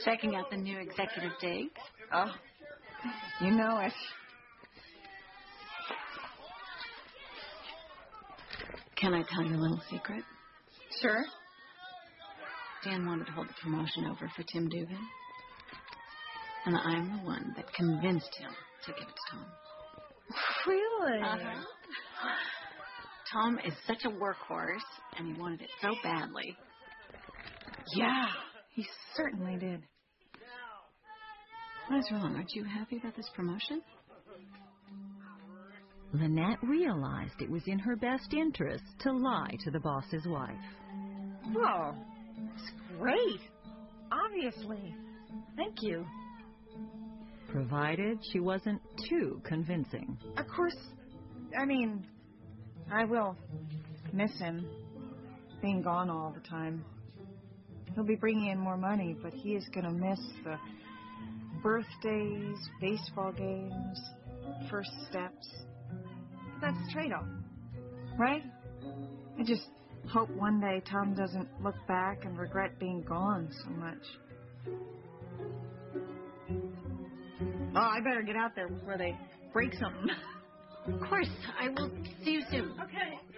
Checking out the new executive digs? Oh, you know it. Can I tell you a little secret? Sure. Dan wanted to hold the promotion over for Tim Dugan. And I'm the one that convinced him to give it to Tom. Really? Uh-huh. Tom is such a workhorse, and he wanted it so badly. Yeah, he certainly did. What is wrong? Aren't you happy about this promotion? Lynette realized it was in her best interest to lie to the boss's wife. Oh, it's great. Obviously. Thank you. Provided she wasn't too convincing. Of course, I mean, I will miss him being gone all the time. He'll be bringing in more money, but he is going to miss the birthdays, baseball games, first steps. That's the trade-off, right? I just hope one day Tom doesn't look back and regret being gone so much. Oh, I better get out there before they break something. Of course. I will see you soon. Okay.